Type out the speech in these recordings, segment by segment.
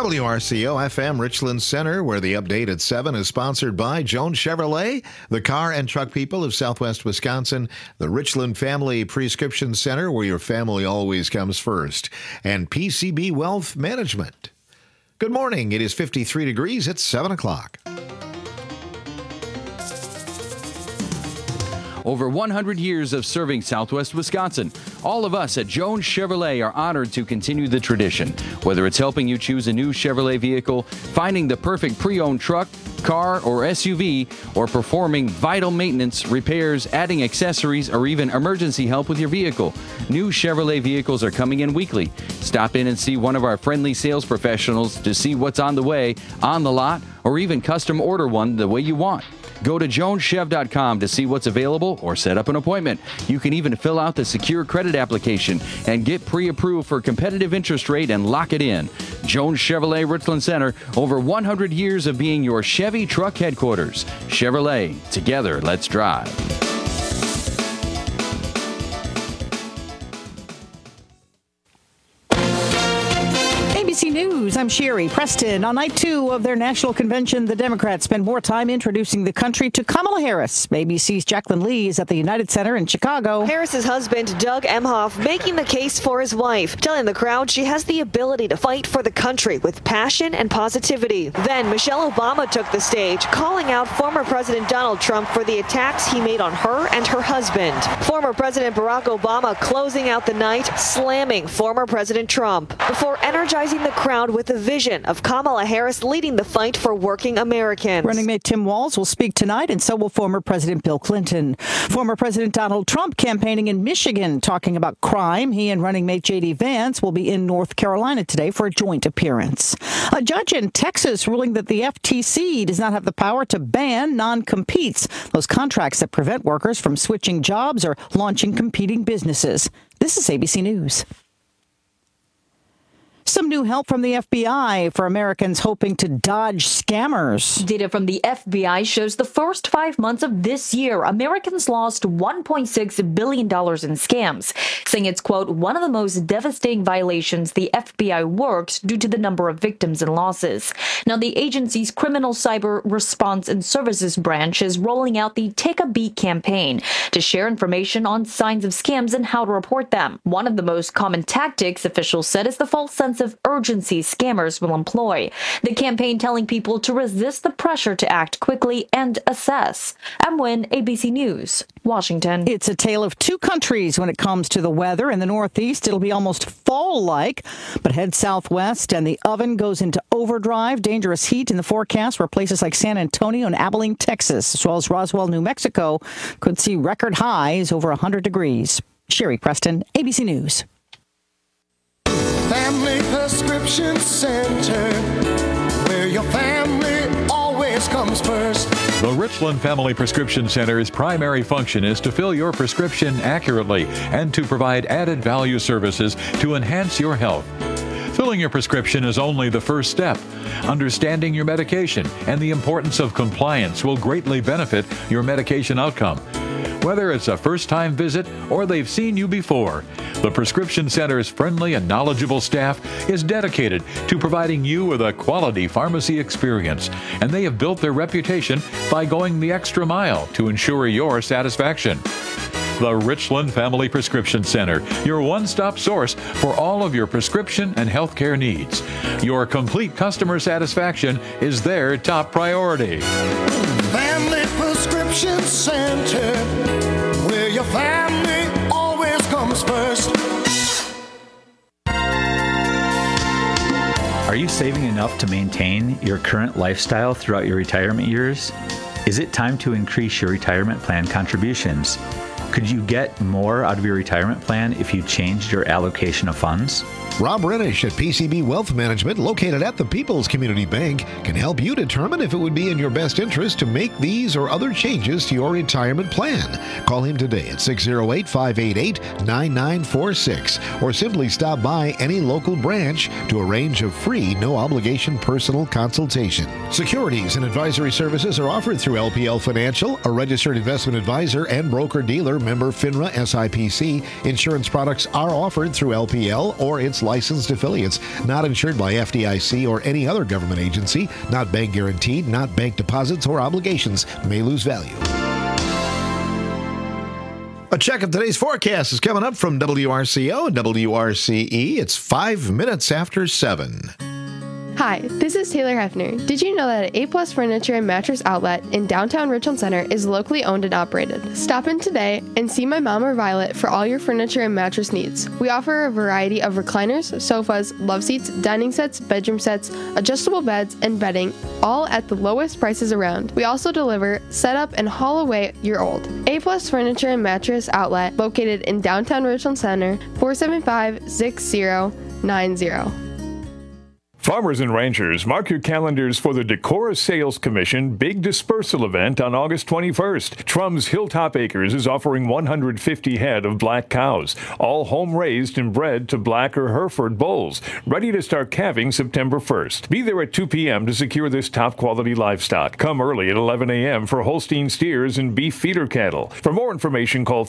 WRCO FM Richland Center, where the update at 7 is sponsored by Jones Chevrolet, the car and truck people of Southwest Wisconsin, the Richland Family Prescription Center, where your family always comes first, and PCB Wealth Management. Good morning. It is 53 degrees. It's 7 o'clock. Over 100 years of serving Southwest Wisconsin. All of us at Jones Chevrolet are honored to continue the tradition. Whether it's helping you choose a new Chevrolet vehicle, finding the perfect pre-owned truck, car, or SUV, or performing vital maintenance, repairs, adding accessories, or even emergency help with your vehicle, new Chevrolet vehicles are coming in weekly. Stop in and see one of our friendly sales professionals to see what's on the way, on the lot, or even custom order one the way you want. Go to joneschev.com to see what's available or set up an appointment. You can even fill out the secure credit application and get pre-approved for competitive interest rate and lock it in. Jones Chevrolet Richland Center, over 100 years of being your Chevy truck headquarters. Chevrolet, together, let's drive. ABC News, I'm Sherry Preston. On night 2 of their national convention, the Democrats spend more time introducing the country to Kamala Harris. ABC's Jacqueline Lee is at the United Center in Chicago. Harris's husband, Doug Emhoff, making the case for his wife, telling the crowd she has the ability to fight for the country with passion and positivity. Then Michelle Obama took the stage, calling out former President Donald Trump for the attacks he made on her and her husband. Former President Barack Obama closing out the night, slamming former President Trump, before energizing the crowd with a vision of Kamala Harris leading the fight for working Americans. Running mate Tim Walz will speak tonight, and so will former President Bill Clinton. Former President Donald Trump campaigning in Michigan, talking about crime. He and running mate J.D. Vance will be in North Carolina today for a joint appearance. A judge in Texas ruling that the FTC does not have the power to ban non-competes, those contracts that prevent workers from switching jobs or launching competing businesses. This is ABC News. Some new help from the FBI for Americans hoping to dodge scammers. Data from the FBI shows the first 5 months of this year, Americans lost $1.6 billion in scams, saying it's, quote, one of the most devastating violations the FBI worked due to the number of victims and losses. Now, the agency's Criminal Cyber Response and Services branch is rolling out the Take a Beat campaign to share information on signs of scams and how to report them. One of the most common tactics, officials said, is the false sense of urgency scammers will employ. The campaign telling people to resist the pressure to act quickly and assess. I'm Wynn, ABC News, Washington. It's a tale of two countries when it comes to the weather. In the Northeast, it'll be almost fall-like, but head southwest and the oven goes into overdrive. Dangerous heat in the forecast where places like San Antonio and Abilene, Texas, as well as Roswell, New Mexico, could see record highs over 100 degrees. Sherry Preston, ABC News. Family Prescription Center, where your family always comes first. The Richland Family Prescription Center's primary function is to fill your prescription accurately and to provide added value services to enhance your health. Filling your prescription is only the first step. Understanding your medication and the importance of compliance will greatly benefit your medication outcome. Whether it's a first-time visit or they've seen you before, the Prescription Center's friendly and knowledgeable staff is dedicated to providing you with a quality pharmacy experience, and they have built their reputation by going the extra mile to ensure your satisfaction. The Richland Family Prescription Center, your one-stop source for all of your prescription and healthcare needs. Your complete customer satisfaction is their top priority. Family Prescription Center, where your family always comes first. Are you saving enough to maintain your current lifestyle throughout your retirement years? Is it time to increase your retirement plan contributions? Could you get more out of your retirement plan if you changed your allocation of funds? Rob Reddish at PCB Wealth Management, located at the People's Community Bank, can help you determine if it would be in your best interest to make these or other changes to your retirement plan. Call him today at 608-588-9946 or simply stop by any local branch to arrange a free, no-obligation personal consultation. Securities and advisory services are offered through LPL Financial, a registered investment advisor and broker-dealer member FINRA SIPC. Insurance products are offered through LPL or its licensed affiliates, not insured by FDIC or any other government agency, not bank guaranteed, not bank deposits or obligations, may lose value. A check of today's forecast is coming up from WRCO and WRCE. It's 5 minutes after 7. Hi, this is Taylor Hefner. Did you know that A-Plus Furniture and Mattress Outlet in downtown Richland Center is locally owned and operated? Stop in today and see my mom or Violet for all your furniture and mattress needs. We offer a variety of recliners, sofas, love seats, dining sets, bedroom sets, adjustable beds, and bedding, all at the lowest prices around. We also deliver, set up, and haul away your old. A-Plus Furniture and Mattress Outlet, located in downtown Richland Center, 475-6090. Farmers and ranchers, mark your calendars for the Decorah Sales Commission Big Dispersal event on August 21st. Trum's Hilltop Acres is offering 150 head of black cows, all home-raised and bred to black or Hereford bulls, ready to start calving September 1st. Be there at 2 p.m. to secure this top-quality livestock. Come early at 11 a.m. for Holstein steers and beef feeder cattle. For more information, call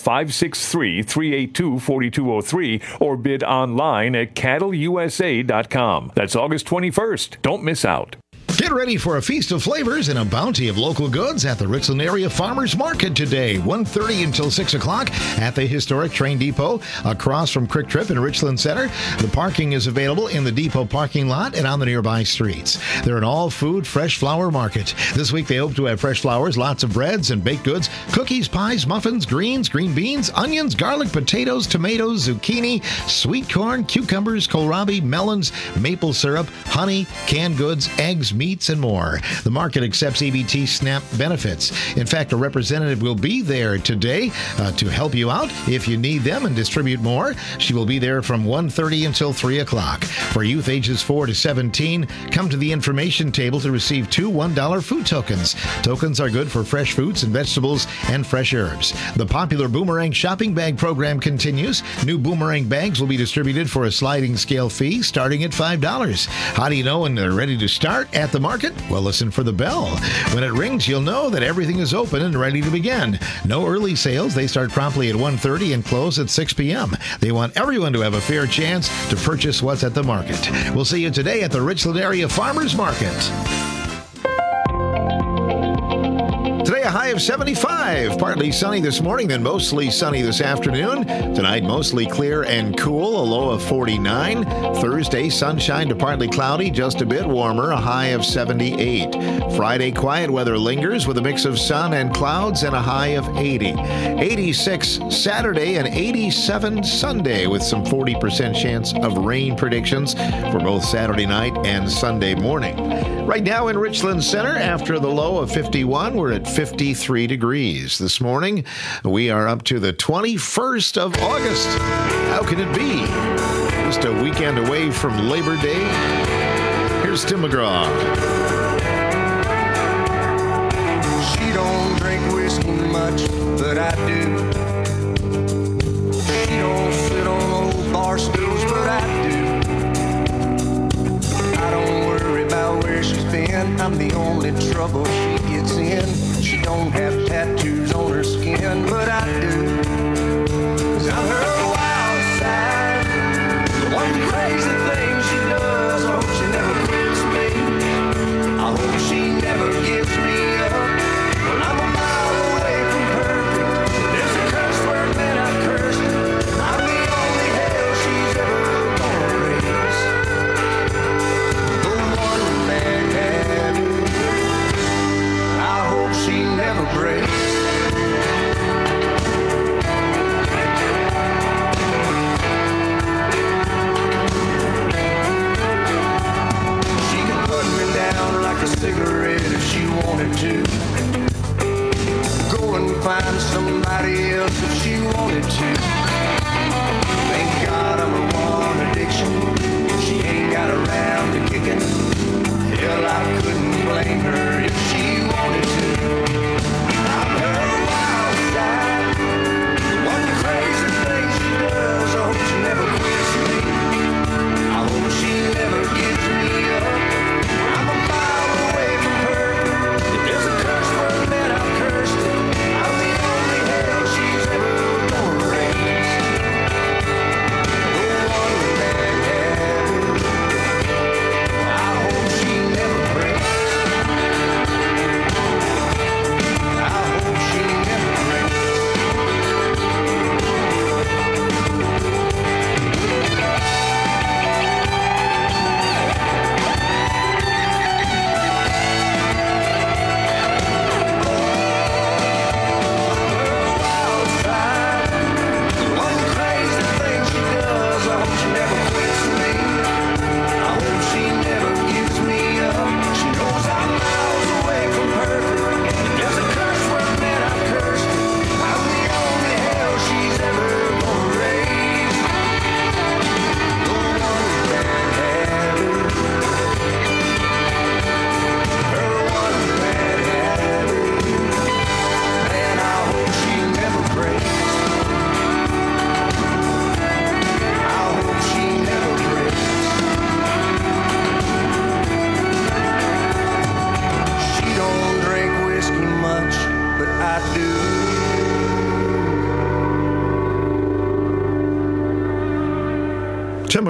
563-382-4203 or bid online at cattleusa.com. That's August 21st. Don't miss out. Get ready for a feast of flavors and a bounty of local goods at the Richland Area Farmers Market today, 1:30 until 6 o'clock at the historic train depot across from Quick Trip in Richland Center. The parking is available in the depot parking lot and on the nearby streets. They're an all-food fresh flower market. This week they hope to have fresh flowers, lots of breads and baked goods, cookies, pies, muffins, greens, green beans, onions, garlic, potatoes, tomatoes, zucchini, sweet corn, cucumbers, kohlrabi, melons, maple syrup, honey, canned goods, eggs, meats, and more. The market accepts EBT SNAP benefits. In fact, a representative will be there today to help you out if you need them and distribute more. She will be there from 1:30 until 3 o'clock. For youth ages 4 to 17, come to the information table to receive 2 $1 food tokens. Tokens are good for fresh fruits and vegetables and fresh herbs. The popular Boomerang shopping bag program continues. New Boomerang bags will be distributed for a sliding scale fee starting at $5. How do you know when they're ready to start at the market? Well, listen for the bell. When it rings, you'll know that everything is open and ready to begin. No early sales. They start promptly at 1:30 and close at 6 p.m. They want everyone to have a fair chance to purchase what's at the market. We'll see you today at the Richland Area Farmers Market. Today, a high of 75. Partly sunny this morning, then mostly sunny this afternoon. Tonight, mostly clear and cool, a low of 49. Thursday, sunshine to partly cloudy, just a bit warmer, a high of 78. Friday, quiet weather lingers with a mix of sun and clouds and a high of 80. 86 Saturday and 87 Sunday with some 40% chance of rain predictions for both Saturday night and Sunday morning. Right now in Richland Center, after the low of 51, we're at 53 degrees. This morning, we are up to the 21st of August. How can it be? Just a weekend away from Labor Day. Here's Tim McGraw. She don't drink whiskey much, but I do. She don't sit on old bar stools, but I do. I don't worry about where she's been. I'm the only trouble she gets in. She don't have tattoos on her skin, but I do. 'Cause I'm her wild side. The one crazy thing she does. I hope she never quits me. I hope she never gives me up. Well, I'm a mile away from perfect. There's a curse word that I cursed. I'm the only hell she's ever gonna raise. The one man habit. I hope she never breaks. She can put me down like a cigarette if she wanted to. Go and find somebody else if she wanted to. Thank God I'm her one addiction. She ain't got around to kicking. Hell, I couldn't blame her if she wanted to. I'm her wild side. One crazy thing she does. I hope she never quits me. I hope she never gives me up. I'm a mile away from her. If there's a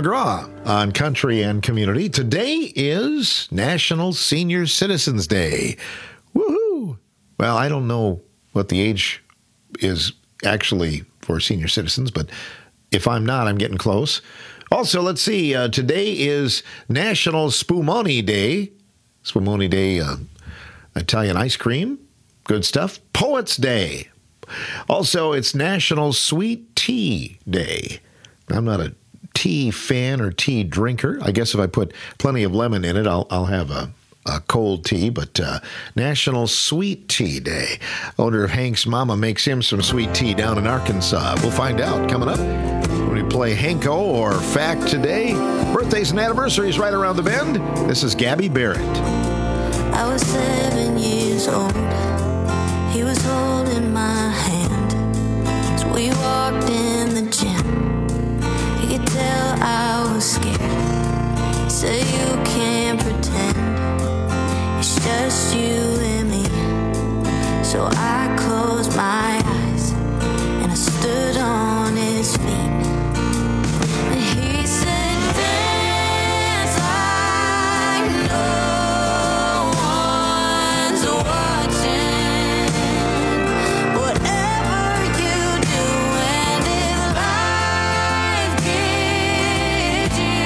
McGraw on Country and Community. Today is National Senior Citizens Day. Woohoo! Well, I don't know what the age is actually for senior citizens, but if I'm not, I'm getting close. Also, let's see. Today is National Spumoni Day. Spumoni Day, Italian ice cream. Good stuff. Poets Day. Also, it's National Sweet Tea Day. I'm not a tea fan or tea drinker. I guess if I put plenty of lemon in it, I'll have a cold tea, but National Sweet Tea Day. I wonder if Hank's mama makes him some sweet tea down in Arkansas. We'll find out coming up when we play Hanko or Fact Today. Birthdays and anniversaries right around the bend. This is Gabby Barrett. I was 7 years old. He was holding my hand as we walked in the gym. He could tell I was scared. He said, "You can't pretend. It's just you and me." So I closed my eyes and I stood on his feet. And he said, "Dance like no one's watching. Whatever you do, and if life gives you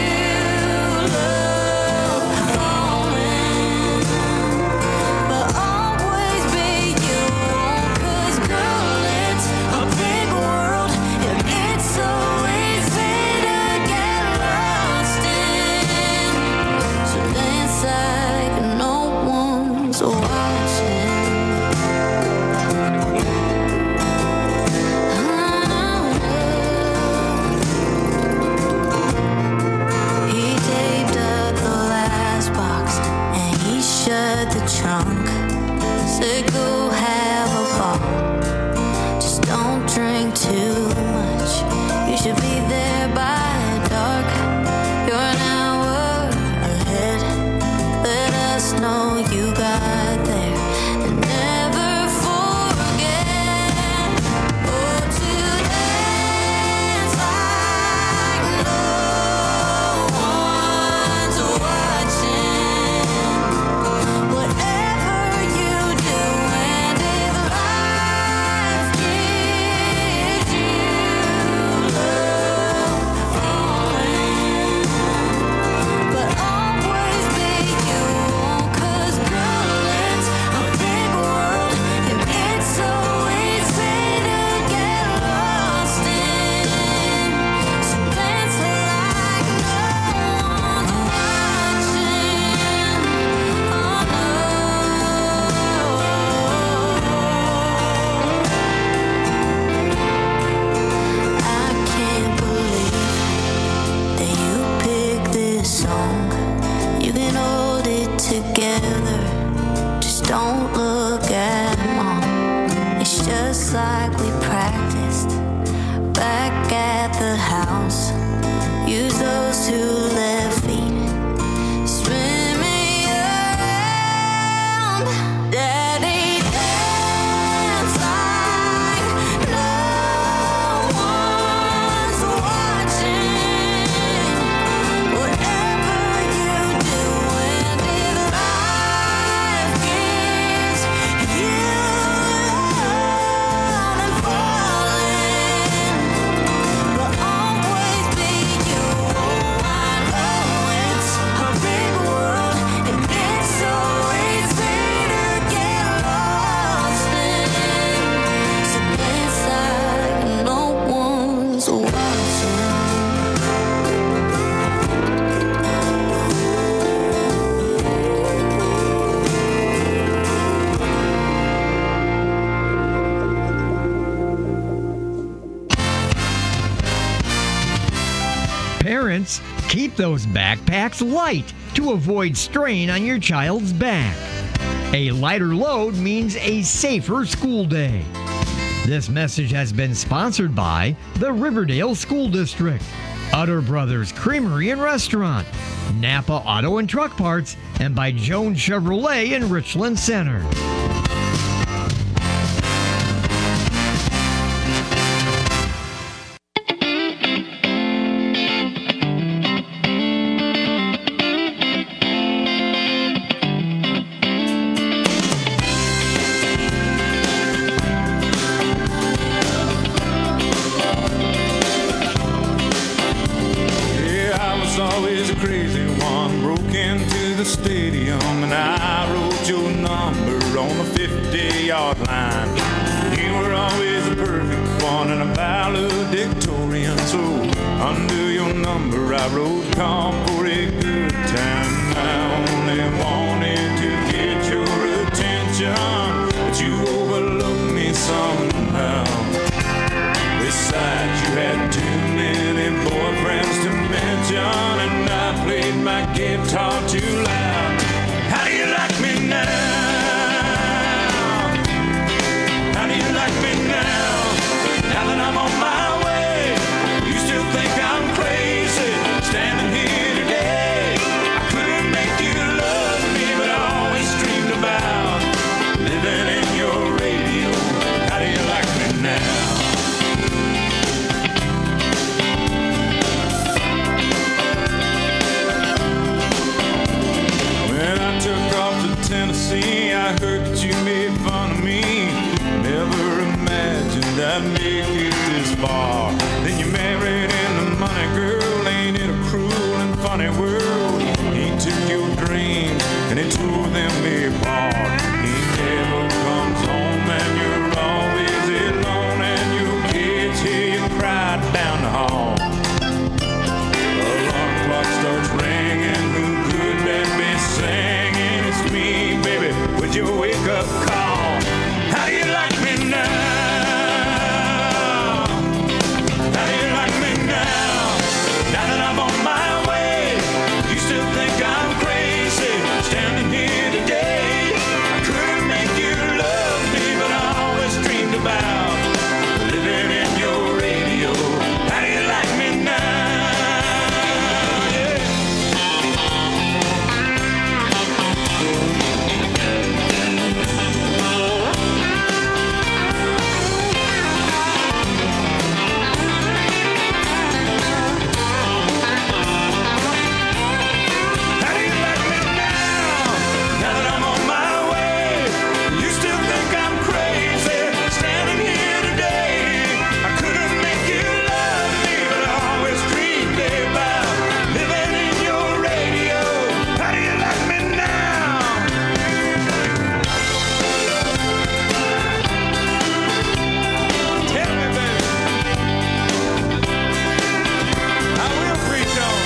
love falling, but always be you, 'cause girl, it's a big world, and it's so easy to get lost in. So dance like no one's watching." He taped up the last box and he shut the trunk. Said, "Go have a ball. Just don't drink too much. You should be there by dark. You're an hour ahead. Let us know you got there. And never forget, oh, to dance like no one's watching. Whatever you do, and if life gives you love falling, but always be you, 'cause girl, it's a big world, and it's so easy to get lost in. So dance like no one's watching. Oh no, I can't believe that you picked this song. You can hold it together, just don't look at mom. It's just like we practiced back at the house. Use those 2 left feet, spin me around. Daddy, dance like no one's watching. Whatever you do, and if life gives you love and falling, but always be you. Oh, I know it's a big world, and it's so easy to get lost in. So dance like no one's watching. Parents, keep those backpacks light to avoid strain on your child's back. A lighter load means a safer school day. This message has been sponsored by the Riverdale School District, Utter Brothers Creamery and Restaurant, Napa Auto and Truck Parts, and by Jones Chevrolet in Richland Center. always a crazy one. Broke into the stadium and I wrote your number on the 50-yard line. You were always the perfect one and a valedictorian. So under your number I wrote "Come for a good time." I only wanted to get your attention, but you overlooked me somehow. Besides, you had too many boyfriends to mention, and I played my guitar too loud. How do you like me now? How do you like me now? Now that I'm on my way, you still think I'm crazy, standing here today. I couldn't make you love me, but I always dreamed about living in your radio. How do you like me now? When I took off to Tennessee, I heard that you made fun of me. Never imagined I'd make it this far. Then you married into money, girl. Ain't it a cruel and funny world? He took your dreams and he tore them apart. He never comes home and you're always alone, and your kids hear you cry down the hall. Alarm clock starts ringing. Who could that be singing? It's me, baby, with your wake-up call. How do you like me now? How do you like me now? Now that I'm on my way, you still think I'm crazy, standing here today. I couldn't make you love me, but I always dreamed about living in your radio. How do you like me now? Yeah. How do you like me now? Now that I'm on my way, you still think I'm crazy, standing here today. I couldn't make you love me, but I always dreamed about living in your radio. How do you like me now? Tell me, baby. I will preach on.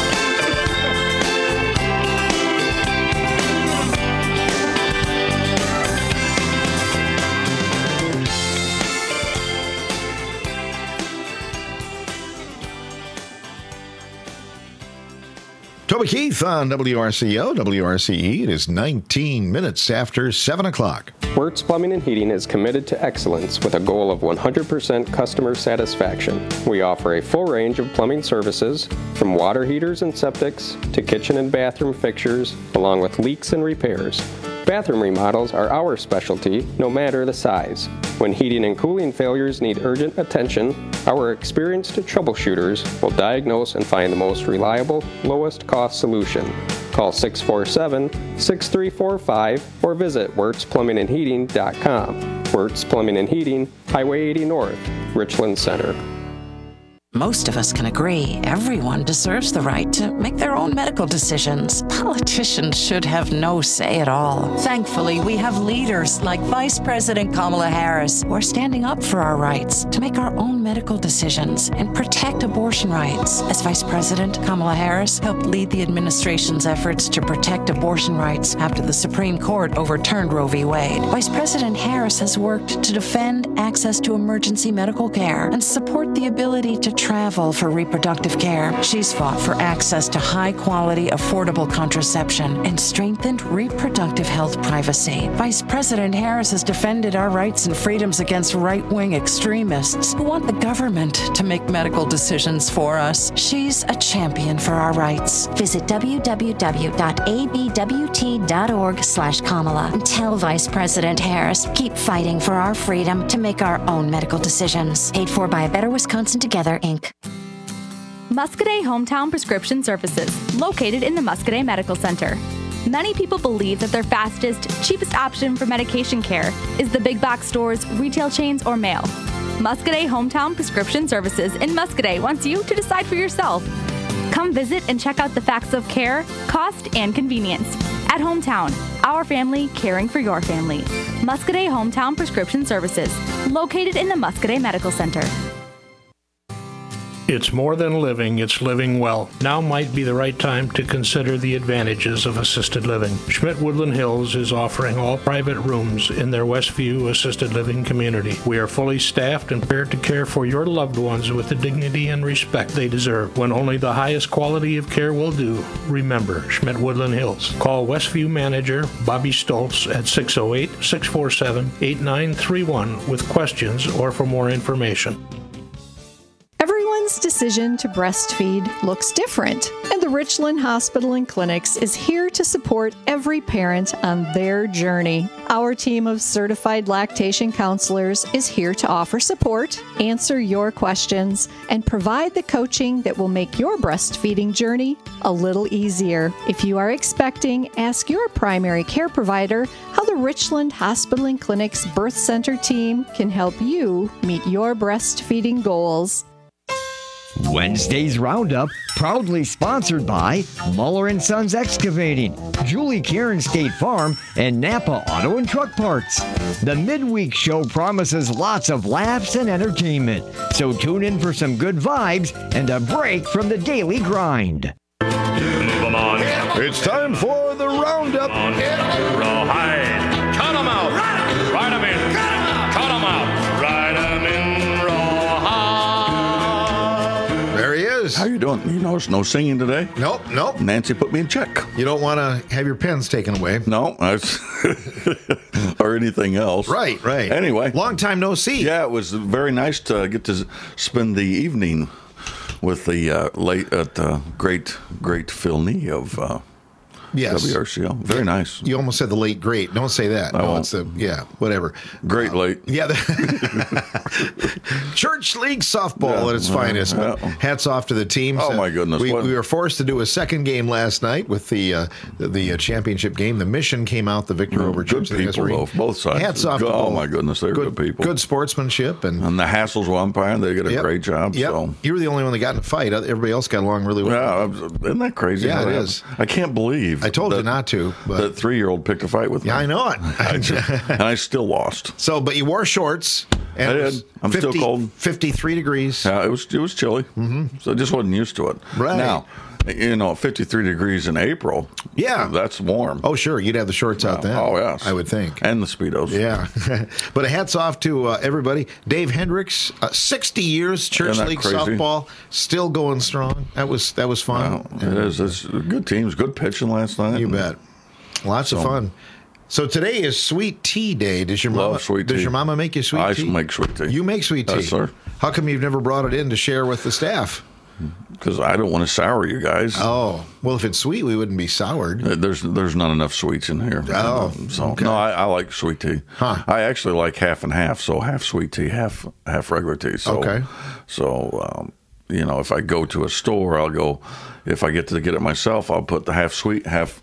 Toby Keith on WRCO, WRCE. It is 19 minutes after 7 o'clock. Wertz Plumbing and Heating is committed to excellence with a goal of 100% customer satisfaction. We offer a full range of plumbing services, from water heaters and septics to kitchen and bathroom fixtures, along with leaks and repairs. Bathroom remodels are our specialty, no matter the size. When heating and cooling failures need urgent attention, our experienced troubleshooters will diagnose and find the most reliable, lowest cost solution. Call 647-6345 or visit WertzPlumbingandHeating.com. Wertz Plumbing and Heating, Highway 80 North, Richland Center. Most of us can agree everyone deserves the right to make their own medical decisions. Politicians should have no say at all. Thankfully, we have leaders like Vice President Kamala Harris who are standing up for our rights to make our own medical decisions and protect abortion rights. As Vice President, Kamala Harris helped lead the administration's efforts to protect abortion rights after the Supreme Court overturned Roe v. Wade. Vice President Harris has worked to defend access to emergency medical care and support the ability to travel for reproductive care. She's fought for access to high-quality, affordable contraception and strengthened reproductive health privacy. Vice President Harris has defended our rights and freedoms against right-wing extremists who want the government to make medical decisions for us. She's a champion for our rights. Visit www.abwt.org/Kamala and tell Vice President Harris, keep fighting for our freedom to make our own medical decisions. Paid for by A Better Wisconsin Together, Inc. Muscadet Hometown Prescription Services, located in the Muscadet Medical Center. Many people believe that their fastest, cheapest option for medication care is the big box stores, retail chains, or mail. Muscadet Hometown Prescription Services in Muscadet wants you to decide for yourself. Come visit and check out the facts of care, cost, and convenience. At Hometown, our family caring for your family. Muscadet Hometown Prescription Services, located in the Muscadet Medical Center. It's more than living, it's living well. Now might be the right time to consider the advantages of assisted living. Schmidt-Woodland Hills is offering all private rooms in their Westview assisted living community. We are fully staffed and prepared to care for your loved ones with the dignity and respect they deserve. When only the highest quality of care will do, remember Schmidt-Woodland Hills. Call Westview Manager Bobby Stoltz at 608-647-8931 with questions or for more information. Everyone's decision to breastfeed looks different, and the Richland Hospital and Clinics is here to support every parent on their journey. Our team of certified lactation counselors is here to offer support, answer your questions, and provide the coaching that will make your breastfeeding journey a little easier. If you are expecting, ask your primary care provider how the Richland Hospital and Clinics Birth Center team can help you meet your breastfeeding goals. Wednesday's Roundup, proudly sponsored by Muller & Sons Excavating, Julie Karen State Farm, and Napa Auto and Truck Parts. The midweek show promises lots of laughs and entertainment, so tune in for some good vibes and a break from the daily grind. It's time for the Roundup. Rawhide. Cut 'em out. Ride 'em in. Cut 'em out. Ride 'em in rawhide. There he is. How you doing? You notice no singing today? Nope. Nancy put me in check. You don't want to have your pens taken away. No, or anything else. Right. Anyway. Long time no see. Yeah, it was very nice to get to spend the evening with the great Phil Nee of Yes. WRCL. Very nice. You almost said the late great. Don't say that. I won't. It's whatever. Great late. Yeah. Church League softball at its finest. But hats off to the teams. Oh, my goodness. We were forced to do a second game last night with the championship game. The Mission came out the victor over Good Chips. people, both sides. Hats off to both. Oh, my goodness. They're good people. Good sportsmanship. And the Hassels were umpiring. They did a great job. Yep. So. You were the only one that got in a fight. Everybody else got along really well. Yeah, isn't that crazy? Yeah, it is. I can't believe. I told you not to. But that 3-year-old picked a fight with me. Yeah, I know it. And I still lost. So, but you wore shorts. And I did. I'm still cold. 53 degrees. Yeah, it was chilly. Mm-hmm. So I just wasn't used to it. Right. Now, 53 degrees in April. Yeah. That's warm. Oh, sure. You'd have the shorts out then. Oh, yes. I would think. And the Speedos. Yeah. But hats off to everybody. Dave Hendricks, 60 years, Church League softball, still going strong. That was fun. Well, it is. It's good teams. Good pitching last night. You bet. Lots of fun. So today is Sweet Tea Day. Does your mama make you sweet tea? I make sweet tea. You make sweet tea? Yes, sir. How come you've never brought it in to share with the staff? Because I don't want to sour you guys. Oh, well, if it's sweet, we wouldn't be soured. There's not enough sweets in here. Oh, okay. No, I like sweet tea. Huh. I actually like half and half, so half sweet tea, half regular tea. So, okay. So, if I go to a store, I'll go. If I get to get it myself, I'll put the half sweet, half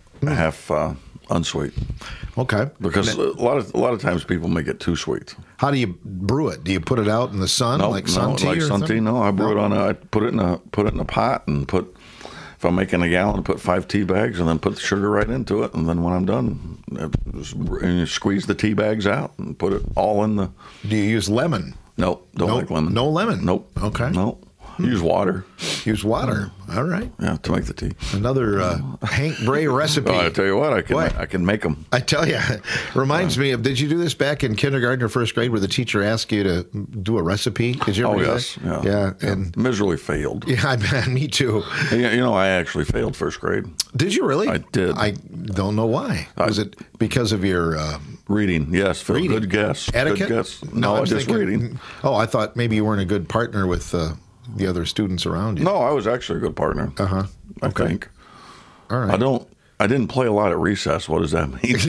unsweet. Okay. Because a lot of times people make it too sweet. How do you brew it? Do you put it out in the sun like sun tea? Like sun tea. No, I brew it I put it in a pot and if I'm making a gallon, put 5 tea bags and then put the sugar right into it. And then when I'm done, you squeeze the tea bags out and put it all in the. Do you use lemon? Nope. Don't like lemon. No lemon? Nope. Okay. Nope. Use water. Use water. All right. Yeah, to make the tea. Another Hank Bray recipe. I tell you what, I can make them. I tell you, reminds me of. Did you do this back in kindergarten or first grade, where the teacher asked you to do a recipe? Did you ever do yes. that? Yeah. And miserably failed. Yeah, me too. I actually failed first grade. Did you really? I did. I don't know why. Was it because of your reading? Yes, Phil. Reading. Good guess. Etiquette? Good guess. No, just reading. Oh, I thought maybe you weren't a good partner with the other students around you. No, I was actually a good partner. Uh-huh. I think. All right. I didn't play a lot at recess. What does that mean?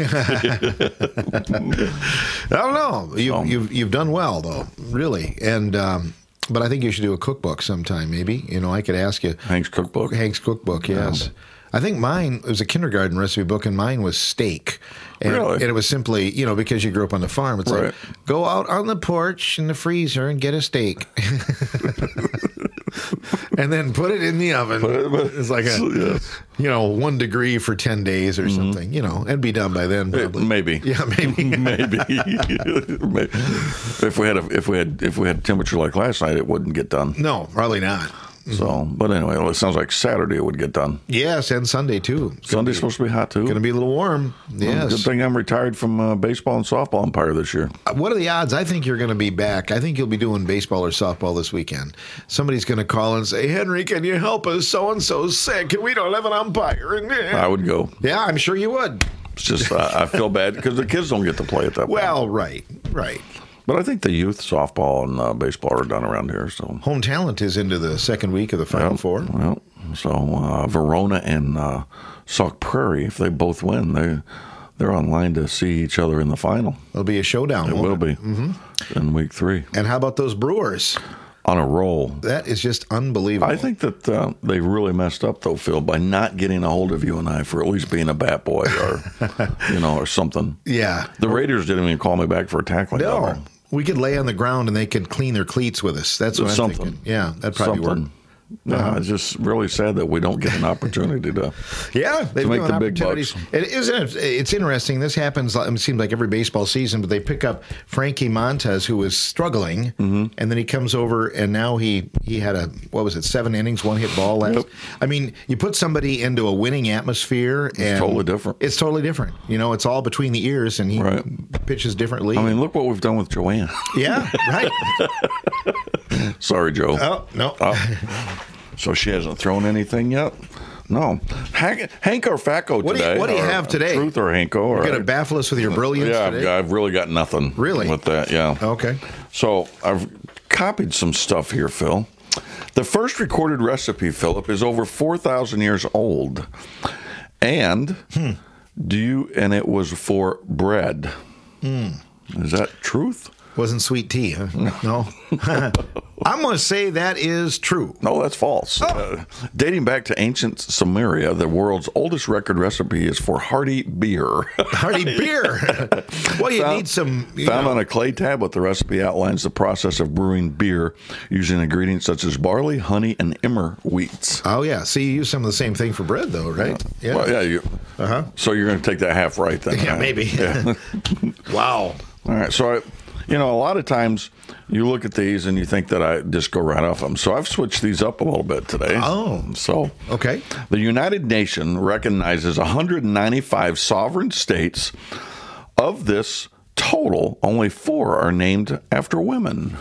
I don't know. You've done well though, really. And but I think you should do a cookbook sometime. Maybe I could ask you. Hank's cookbook. Hank's cookbook. Yes. Yeah. I think mine was a kindergarten recipe book, and mine was steak. And, really? And it was simply, because you grew up on the farm, it's like, go out on the porch in the freezer and get a steak. and then put it in the oven. It's like a 1 degree for 10 days or something. And be done by then. Probably. Maybe. Yeah, maybe. Maybe. If we had temperature like last night, it wouldn't get done. No, probably not. So, but anyway, it sounds like Saturday it would get done. Yes, and Sunday too. Sunday's supposed to be hot too. Going to be a little warm. Yes. Good thing I'm retired from baseball and softball umpire this year. What are the odds? I think you're going to be back. I think you'll be doing baseball or softball this weekend. Somebody's going to call and say, Henry, can you help us? So-and-so's sick and we don't have an umpire. I would go. Yeah, I'm sure you would. It's just I feel bad because the kids don't get to play at that point. Well, right. But I think the youth softball and baseball are done around here. So Home Talent is into the second week of the Final Four. Well, so Verona and Sauk Prairie, if they both win, they're online to see each other in the final. It'll be a showdown. It will be in week 3. And how about those Brewers? On a roll. That is just unbelievable. I think that they really messed up, though, Phil, by not getting a hold of you and I for at least being a bat boy or, or something. Yeah. The Raiders didn't even call me back for a tackling. No. We could lay on the ground and they could clean their cleats with us. That's what I'm thinking. Yeah, that'd probably work. No, it's just really sad that we don't get an opportunity to make the big bucks. It's interesting. This happens, it seems like every baseball season, but they pick up Frankie Montes, who was struggling, and then he comes over, and now he had 7 innings, 1-hit ball last. I mean, you put somebody into a winning atmosphere, and it's totally different. It's totally different. It's all between the ears, and he pitches differently. I mean, look what we've done with Joanne. Yeah, right. Sorry, Joe. Oh, no. So she hasn't thrown anything yet? No. Hank or Facco today? What do you have today? Truth or Hanko? You're going to baffle us with your brilliance today? Yeah, I've really got nothing with that, yeah. Okay. So I've copied some stuff here, Phil. The first recorded recipe, Philip, is over 4,000 years old. And it was for bread. Is that truth? Wasn't sweet tea, huh? No. I'm going to say that is true. No, that's false. Dating back to ancient Samaria, the world's oldest record recipe is for hearty beer. Hearty beer? Well, you need some... Found on a clay tablet, the recipe outlines the process of brewing beer using ingredients such as barley, honey, and emmer wheats. Oh, yeah. See, you use some of the same thing for bread, though, right? Yeah. Well, yeah. So you're going to take that half right then? Yeah, maybe. Yeah. Wow. All right. So, a lot of times you look at these and you think that I just go right off them. So I've switched these up a little bit today. Oh. So. Okay. The United Nations recognizes 195 sovereign states. Of this total, only 4 are named after women.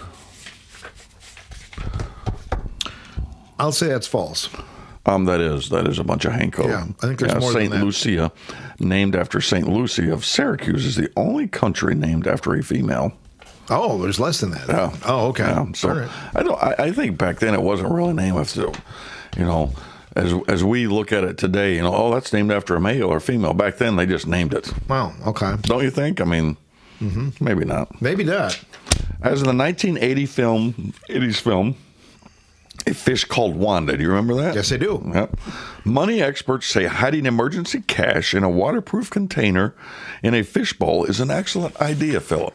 I'll say that's false. That is a bunch of Hanko. Yeah, I think there's more than that. St. Lucia, named after St. Lucy of Syracuse, is the only country named after a female. Oh, there's less than that. Yeah. Oh, okay. Yeah. So I think back then it wasn't really named after, as we look at it today, that's named after a male or female. Back then they just named it. Wow. Okay. Don't you think? I mean, maybe not. Maybe not. As in the 1980s film, A Fish Called Wanda. Do you remember that? Yes, I do. Yep. Money experts say hiding emergency cash in a waterproof container in a fishbowl is an excellent idea, Philip.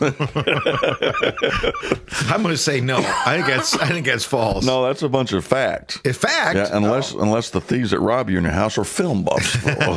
I'm going to say no. I think that's false. No, that's a bunch of fact. A fact? Yeah, unless the thieves that rob you in your house are film buffs.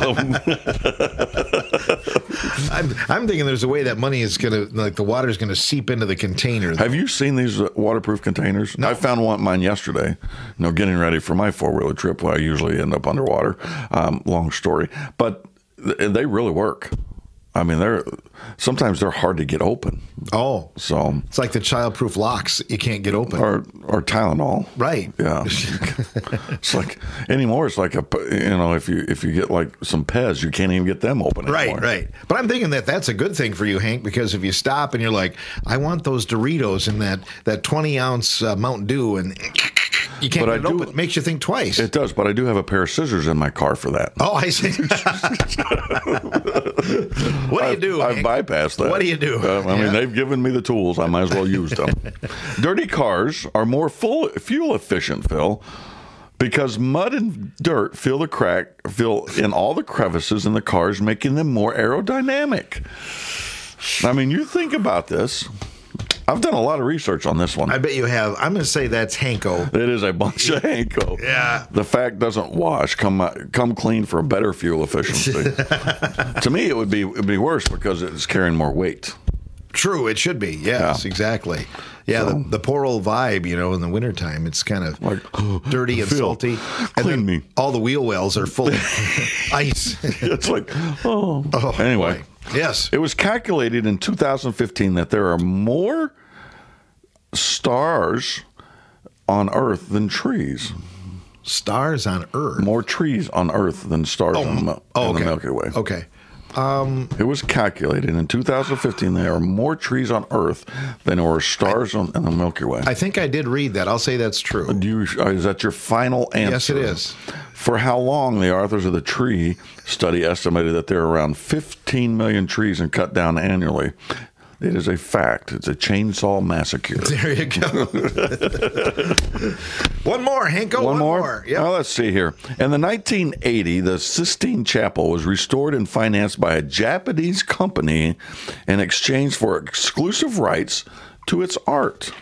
I'm thinking there's a way that money is going to, the water is going to seep into the container. Have you seen these waterproof containers? No. I found mine yesterday, getting ready for my 4-wheeler trip where I usually end up underwater. Long story. But they really work. I mean, sometimes they're hard to get open. Oh. So it's like the childproof locks you can't get open. Or Tylenol. Right. Yeah. It's like anymore it's like if you get like some Pez, you can't even get them open anymore. Right. But I'm thinking that's a good thing for you, Hank, because if you stop and you're like, I want those Doritos and that 20-ounce Mountain Dew, and you can't get it open, it makes you think twice. It does, but I do have a pair of scissors in my car for that. Oh, I see. What do you do, I've bypassed that. What do you do? I mean, they've given me the tools. I might as well use them. Dirty cars are more fuel efficient, Phil, because mud and dirt fill in all the crevices in the cars, making them more aerodynamic. I mean, you think about this. I've done a lot of research on this one. I bet you have. I'm going to say that's Hanko. It is a bunch of Hanko. Yeah. The fact doesn't wash. Come clean for a better fuel efficiency. To me, it would be worse because it's carrying more weight. True, it should be. Yes, exactly. Yeah, so, the poor old vibe, in the wintertime, it's kind of like dirty and salty. Clean me. All the wheel wells are full of ice. It's like, Anyway. Boy. Yes. It was calculated in 2015 that there are more stars on Earth than trees. Stars on Earth? More trees on Earth than stars in the Milky Way. Okay. It was calculated in 2015 there are more trees on Earth than there were stars in the Milky Way. I think I did read that. I'll say that's true. Is that your final answer? Yes, it is. For how long the authors of the tree study estimated that there are around 15 million trees and cut down annually. It is a fact. It's a chainsaw massacre. There you go. One more, Hanko. One more. Yep. Well, let's see here. In the 1980, the Sistine Chapel was restored and financed by a Japanese company in exchange for exclusive rights to its art.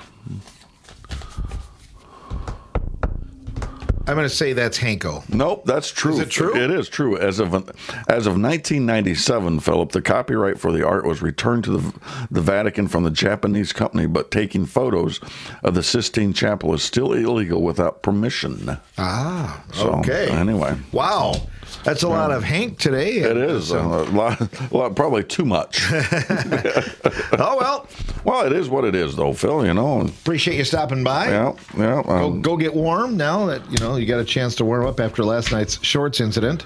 I'm going to say that's Hanko. Nope, that's true. Is it true? It is true. As of 1997, Philip, the copyright for the art was returned to the Vatican from the Japanese company, but taking photos of the Sistine Chapel is still illegal without permission. Ah, so, okay. Anyway. Wow. That's a lot of Hank today. It is. A lot, probably too much. Oh, well. Well, it is what it is, though, Phil, Appreciate you stopping by. Yeah. Go get warm now that, you got a chance to warm up after last night's shorts incident.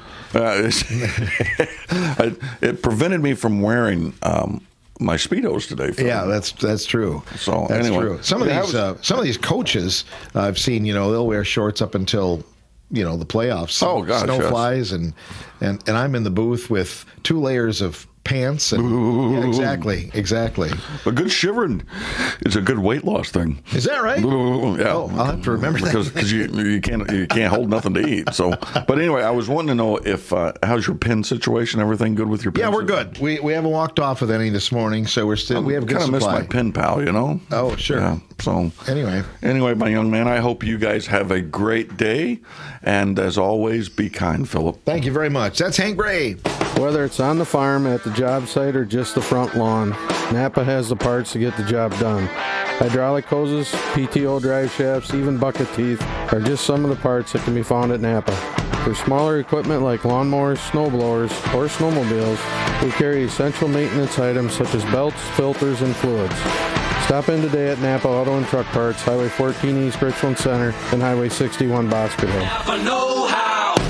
It prevented me from wearing my Speedos today, Phil. Yeah, that's true. So, that's anyway. true. Some of these coaches I've seen, they'll wear shorts up until the playoffs. Oh, gosh, snow yes. flies, and I'm in the booth with 2 layers of pants. And, yeah, exactly. But good shivering is a good weight loss thing. Is that right? Yeah. Oh, I'll have to remember that. Because you can't hold nothing to eat. So, but anyway, I was wanting to know if how's your pen situation? Everything good with your pen? Yeah, we're good. We haven't walked off with any this morning, so we have good supply. supply. Miss my pen pal, Oh, sure. Yeah, so anyway, my young man, I hope you guys have a great day, and as always, be kind, Philip. Thank you very much. That's Hank Bray. Whether it's on the farm, at the job site, or just the front lawn, Napa has the parts to get the job done. Hydraulic hoses, PTO drive shafts, even bucket teeth are just some of the parts that can be found at Napa. For smaller equipment like lawnmowers, snowblowers, or snowmobiles, we carry essential maintenance items such as belts, filters, and fluids. Stop in today at Napa Auto and Truck Parts, Highway 14 East Richland Center, and Highway 61 Bosqueville. Napa know-how.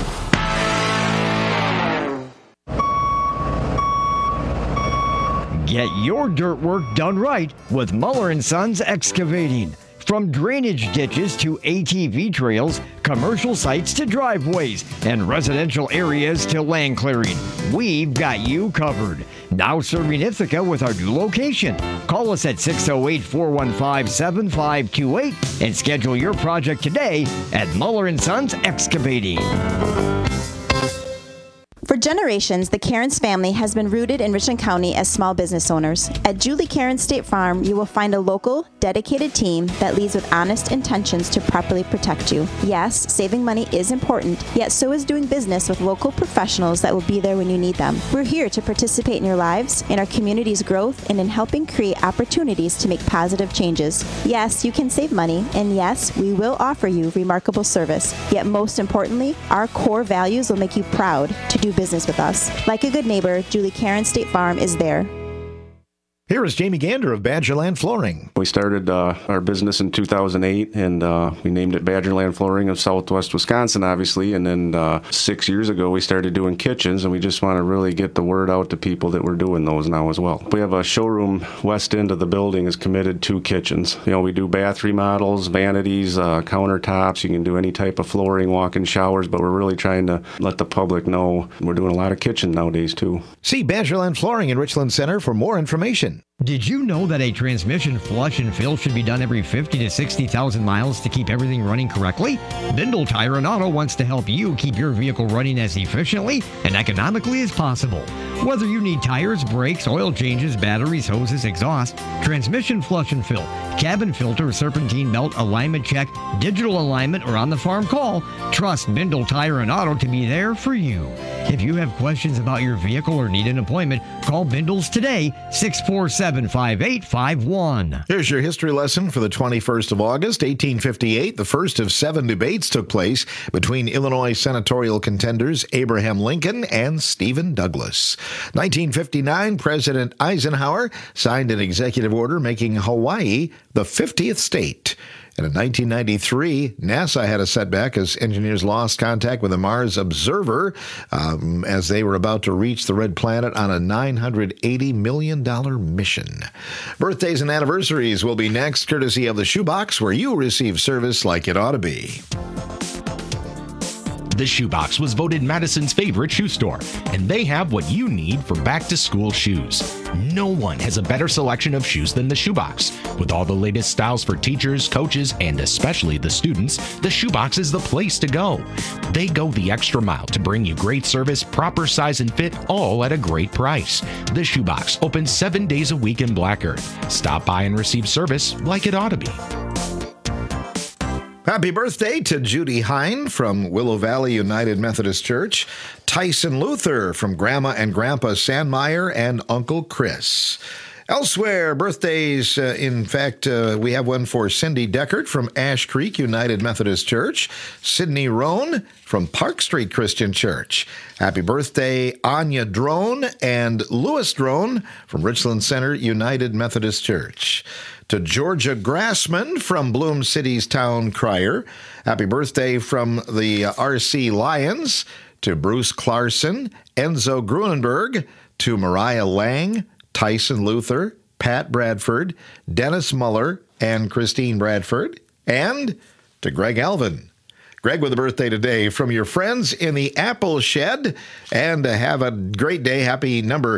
Get your dirt work done right with Muller & Sons Excavating. From drainage ditches to ATV trails, commercial sites to driveways, and residential areas to land clearing, we've got you covered. Now serving Ithaca with our new location. Call us at 608-415-7528 and schedule your project today at Muller & Sons Excavating. For generations, the Cairns family has been rooted in Richland County as small business owners. At Julie Cairns State Farm, you will find a local, dedicated team that leads with honest intentions to properly protect you. Yes, saving money is important, yet so is doing business with local professionals that will be there when you need them. We're here to participate in your lives, in our community's growth, and in helping create opportunities to make positive changes. Yes, you can save money, and yes, we will offer you remarkable service. Yet most importantly, our core values will make you proud to do business with us. Like a good neighbor, Julie Cairns State Farm is there. Here is Jamie Gander of Badgerland Flooring. We started our business in 2008, and we named it Badgerland Flooring of Southwest Wisconsin, obviously. And then 6 years ago, we started doing kitchens, and we just want to really get the word out to people that we're doing those now as well. We have a showroom west end of the building is committed to kitchens. We do bath remodels, vanities, countertops. You can do any type of flooring, walk-in showers, but we're really trying to let the public know we're doing a lot of kitchen nowadays, too. See Badgerland Flooring in Richland Center for more information. Did you know that a transmission flush and fill should be done every 50 to 60,000 miles to keep everything running correctly? Bindle Tire and Auto wants to help you keep your vehicle running as efficiently and economically as possible. Whether you need tires, brakes, oil changes, batteries, hoses, exhaust, transmission flush and fill, cabin filter, serpentine belt, alignment check, digital alignment, or on-the-farm call, trust Bindle Tire and Auto to be there for you. If you have questions about your vehicle or need an appointment, call Bindles today, 647-5851. Here's your history lesson for the 21st of August, 1858. The first of 7 debates took place between Illinois senatorial contenders Abraham Lincoln and Stephen Douglas. 1959, President Eisenhower signed an executive order making Hawaii the 50th state. And in 1993, NASA had a setback as engineers lost contact with the Mars Observer as they were about to reach the Red Planet on a $980 million mission. Birthdays and anniversaries will be next, courtesy of the Shoebox, where you receive service like it ought to be. The Shoebox was voted Madison's favorite shoe store, and they have what you need for back-to-school shoes. No one has a better selection of shoes than the Shoebox. With all the latest styles for teachers, coaches, and especially the students, the Shoebox is the place to go. They go the extra mile to bring you great service, proper size and fit, all at a great price. The Shoebox opens 7 days a week in Black Earth. Stop by and receive service like it ought to be. Happy birthday to Judy Hine from Willow Valley United Methodist Church, Tyson Luther from Grandma and Grandpa Sandmeyer, and Uncle Chris. Elsewhere, birthdays, we have one for Cindy Deckert from Ash Creek United Methodist Church, Sydney Roan from Park Street Christian Church. Happy birthday, Anya Drone and Louis Drone from Richland Center United Methodist Church. To Georgia Grassman from Bloom City's Town Crier. Happy birthday from the RC Lions. To Bruce Clarkson, Enzo Grunenberg. To Mariah Lang, Tyson Luther, Pat Bradford, Dennis Muller, and Christine Bradford. And to Greg Alvin. Greg with a birthday today from your friends in the Apple Shed. And have a great day. Happy number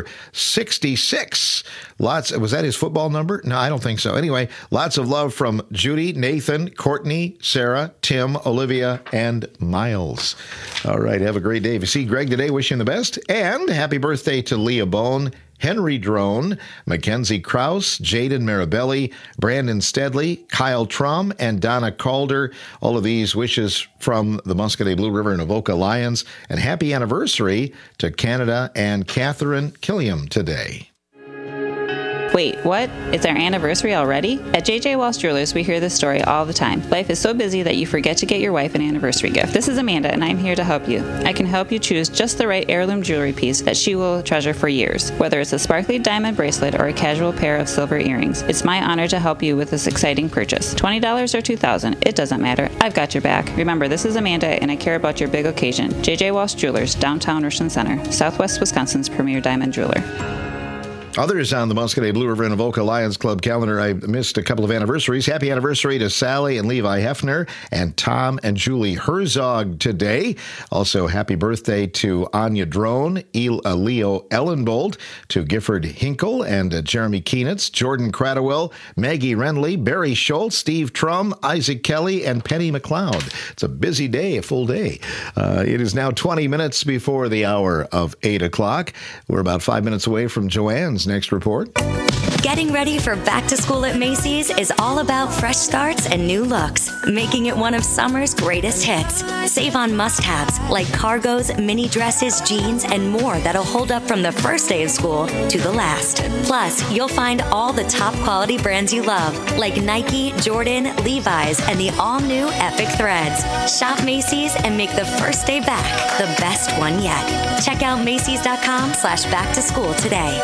66. Was that his football number? No, I don't think so. Anyway, lots of love from Judy, Nathan, Courtney, Sarah, Tim, Olivia, and Miles. All right, have a great day. If you see Greg today, wish him the best. And happy birthday to Leah Bone, Henry Drone, Mackenzie Krause, Jaden Marabelli, Brandon Steadley, Kyle Trum, and Donna Calder. All of these wishes from the Muscatine Blue River and Avoca Lions. And happy anniversary to Canada and Catherine Killiam today. Wait, what? It's our anniversary already? At J.J. Walsh Jewelers, we hear this story all the time. Life is so busy that you forget to get your wife an anniversary gift. This is Amanda, and I'm here to help you. I can help you choose just the right heirloom jewelry piece that she will treasure for years. Whether it's a sparkly diamond bracelet or a casual pair of silver earrings, it's my honor to help you with this exciting purchase. $20 or $2,000, it doesn't matter. I've got your back. Remember, this is Amanda, and I care about your big occasion. J.J. Walsh Jewelers, downtown Richland Center, Southwest Wisconsin's premier diamond jeweler. Others on the Muscatine Blue River and Avoca Lions Club calendar, I missed a couple of anniversaries. Happy anniversary to Sally and Levi Hefner and Tom and Julie Herzog today. Also, happy birthday to Anya Drone, Leo Ellenbold, to Gifford Hinkle and Jeremy Keenitz, Jordan Cradwell, Maggie Renley, Barry Schultz, Steve Trum, Isaac Kelly, and Penny McLeod. It's a busy day, a full day. It is now 20 minutes before the hour of 8 o'clock. We're about 5 minutes away from Joanne's next report. Getting ready for back to school at Macy's is all about fresh starts and new looks, making it one of summer's greatest hits. Save on must-haves like cargos, mini dresses, jeans, and more that'll hold up from the first day of school to the last. Plus, you'll find all the top quality brands you love, like Nike, Jordan, Levi's, and the all-new Epic Threads. Shop Macy's and make the first day back the best one yet. Check out Macy's.com/back to school today.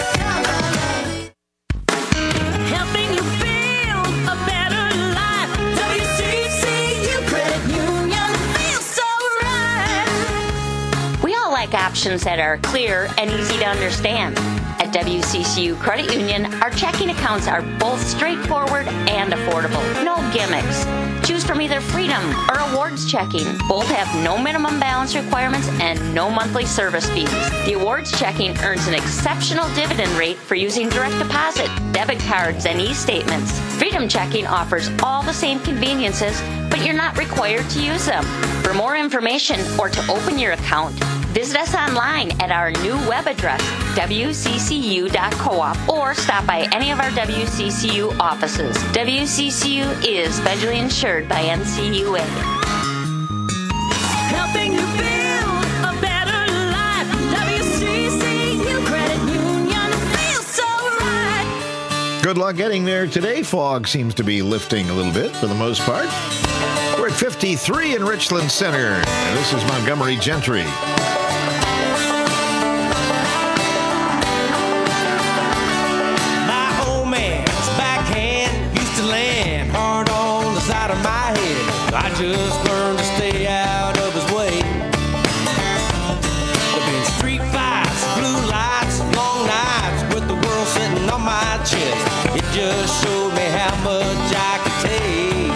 Helping you build a better life. WCCU Credit Union feels so right. We all like options that are clear and easy to understand. At WCCU Credit Union, our checking accounts are both straightforward and affordable. No gimmicks. Choose from from either Freedom or Awards Checking. Both have no minimum balance requirements and no monthly service fees. The Awards Checking earns an exceptional dividend rate for using direct deposit, debit cards, and e-statements. Freedom Checking offers all the same conveniences, but you're not required to use them. For more information or to open your account, visit us online at our new web address, wccu.coop, or stop by any of our WCCU offices. WCCU is federally insured by NCUA. Helping you build a better life. WCCU Credit Union feels so right. Good luck getting there today. Fog seems to be lifting a little bit for the most part. We're at 53 in Richland Center, and this is Montgomery Gentry. Out of my head, I just learned to stay out of his way. There've been street fights, blue lights, long nights with the world sitting on my chest. It just showed me how much I could take.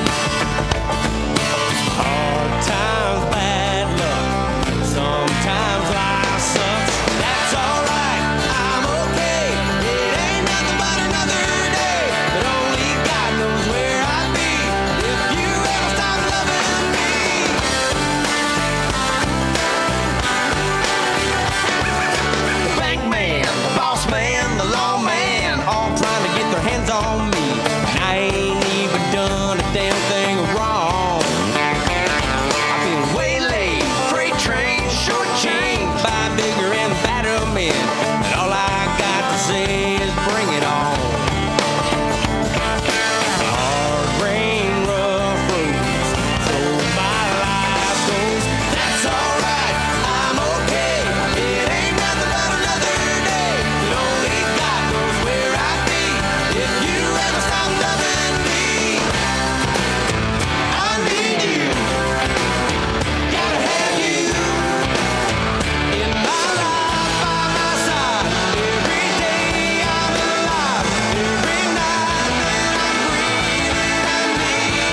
Hard times, bad luck, sometimes life sucks. That's alright, I'm okay. It ain't nothing but another day, but only God knows where I'd be. Man, the lawman, all trying to get their hands on me. I ain't even done a damn thing wrong. I've been waylaid, freight trains, shortchanged by bigger and badder men, and all I got to say is bring it on. Hard rain, rough roads, so my life goes. That's alright, I'm okay. It ain't nothing but another day. Only God knows where I'd be if you ever stop loving me. I need you, gotta have you in my life, by my side. Every day I'm alive, every night that I'm breathing, I need you.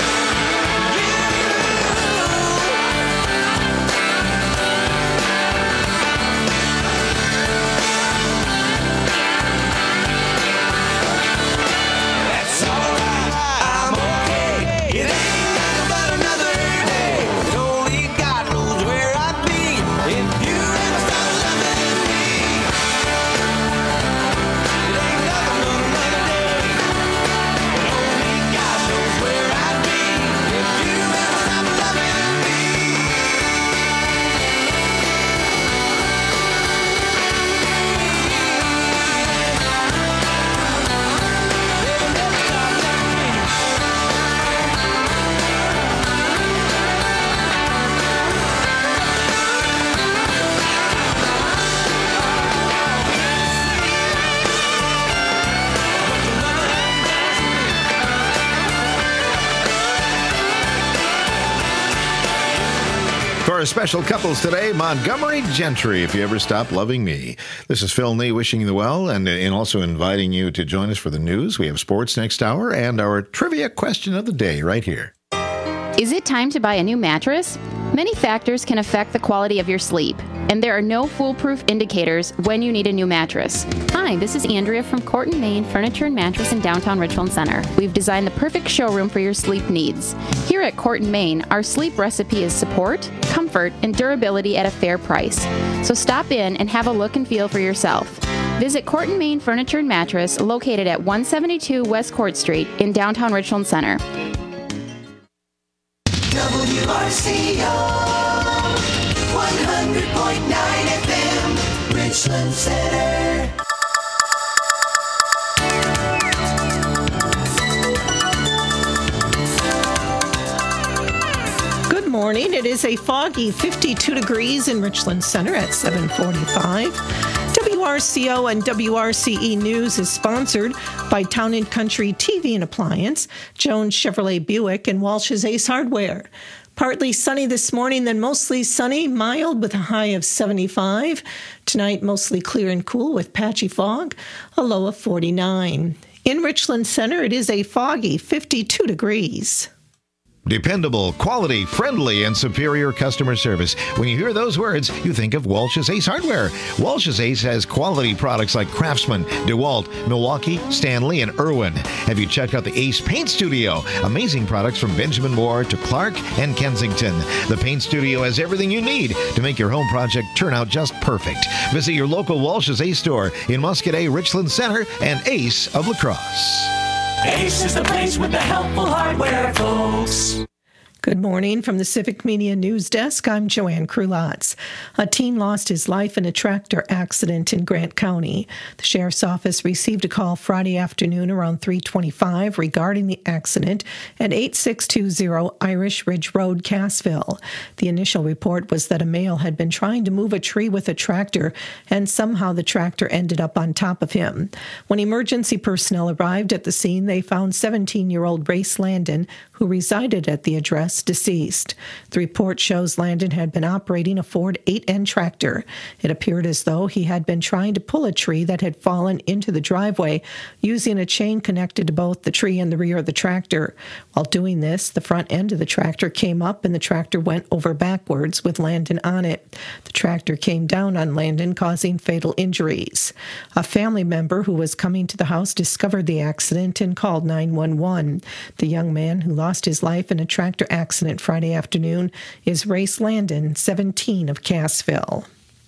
That's alright, I'm okay. It ain't nothing but another day. But only God knows where I'd be if you ever stop loving me. It ain't nothing but another day. But only God knows where I'd be if you ever stop loving me. For our special couples today, Montgomery Gentry, If You Ever Stop Loving Me. This is Phil Nee wishing you well and also inviting you to join us for the news. We have sports next hour and our trivia question of the day right here. Is it time to buy a new mattress? Many factors can affect the quality of your sleep, and there are no foolproof indicators when you need a new mattress. Hi, this is Andrea from Court & Main Furniture and Mattress in downtown Richland Center. We've designed the perfect showroom for your sleep needs. Here at Court & Main, our sleep recipe is support, comfort, and durability at a fair price. So stop in and have a look and feel for yourself. Visit Court & Main Furniture and Mattress, located at 172 West Court Street in downtown Richland Center. WRCO 100.9 FM, Richland Center. Good morning. It is a foggy 52 degrees in Richland Center at 7:45. WRCO and WRCE News is sponsored by Town & Country TV and Appliance, Jones Chevrolet Buick, and Walsh's Ace Hardware. Partly sunny this morning, then mostly sunny, mild with a high of 75. Tonight, mostly clear and cool with patchy fog, a low of 49. In Richland Center, it is a foggy 52 degrees. Dependable, quality, friendly, and superior customer service. When you hear those words, you think of Walsh's Ace Hardware. Walsh's Ace has quality products like Craftsman, DeWalt, Milwaukee, Stanley, and Irwin. Have you checked out the Ace Paint Studio? Amazing products from Benjamin Moore to Clark and Kensington. The Paint Studio has everything you need to make your home project turn out just perfect. Visit your local Walsh's Ace store in Muscadet, Richland Center, and Ace of La Crosse. Ace is the place with the helpful hardware, folks. Good morning from the Civic Media News Desk. I'm Joanne Krulotz. A teen lost his life in a tractor accident in Grant County. The Sheriff's Office received a call Friday afternoon around 3:25 regarding the accident at 8620 Irish Ridge Road, Cassville. The initial report was that a male had been trying to move a tree with a tractor, and somehow the tractor ended up on top of him. When emergency personnel arrived at the scene, they found 17-year-old Race Landon, who resided at the address, deceased. The report shows Landon had been operating a Ford 8N tractor. It appeared as though he had been trying to pull a tree that had fallen into the driveway using a chain connected to both the tree and the rear of the tractor. While doing this, the front end of the tractor came up and the tractor went over backwards with Landon on it. The tractor came down on Landon, causing fatal injuries. A family member who was coming to the house discovered the accident and called 911. The young man who lost his life in a tractor accident Friday afternoon is Race Landon, 17, of Cassville.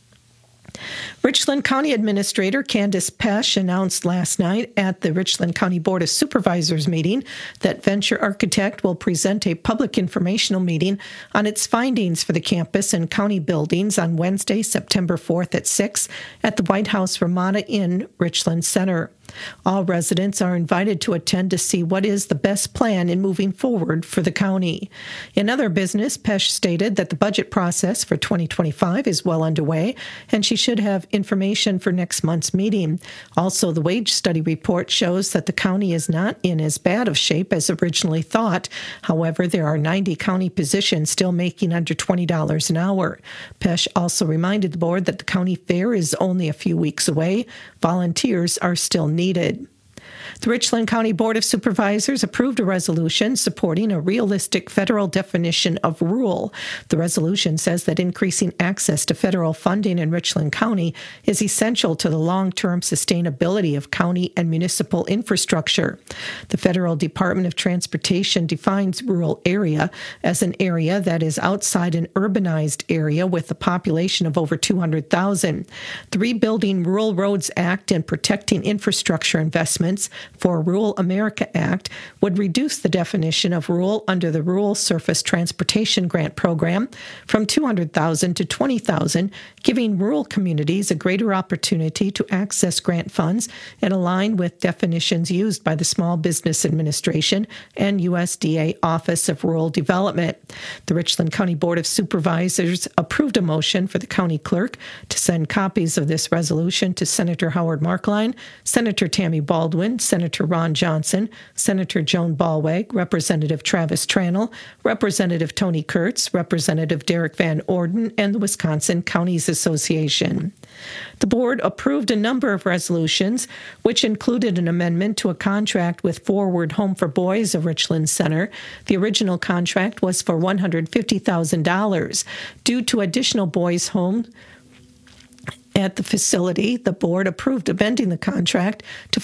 Richland County Administrator Candace Pesch announced last night at the Richland County Board of Supervisors meeting that Venture Architect will present a public informational meeting on its findings for the campus and county buildings on Wednesday, September 4th at 6 at the White House Ramada Inn, Richland Center. All residents are invited to attend to see what is the best plan in moving forward for the county. In other business, Pesch stated that the budget process for 2025 is well underway, and she should have information for next month's meeting. Also, the wage study report shows that the county is not in as bad of shape as originally thought. However, there are 90 county positions still making under $20 an hour. Pesch also reminded the board that the county fair is only a few weeks away. Volunteers are still needed. The Richland County Board of Supervisors approved a resolution supporting a realistic federal definition of rural. The resolution says that increasing access to federal funding in Richland County is essential to the long-term sustainability of county and municipal infrastructure. The Federal Department of Transportation defines rural area as an area that is outside an urbanized area with a population of over 200,000. The Rebuilding Rural Roads Act and Protecting Infrastructure Investments for Rural America Act would reduce the definition of rural under the Rural Surface Transportation Grant Program from $200,000 to $20,000, giving rural communities a greater opportunity to access grant funds and align with definitions used by the Small Business Administration and USDA Office of Rural Development. The Richland County Board of Supervisors approved a motion for the county clerk to send copies of this resolution to Senator Howard Markline, Senator Tammy Baldwin, Senator Ron Johnson, Senator Joan Ballweg, Representative Travis Tranel, Representative Tony Kurtz, Representative Derek Van Orden, and the Wisconsin Counties Association. The board approved a number of resolutions, which included an amendment to a contract with Forward Home for Boys of Richland Center. The original contract was for $150,000. Due to additional boys' home at the facility, the board approved amending the contract to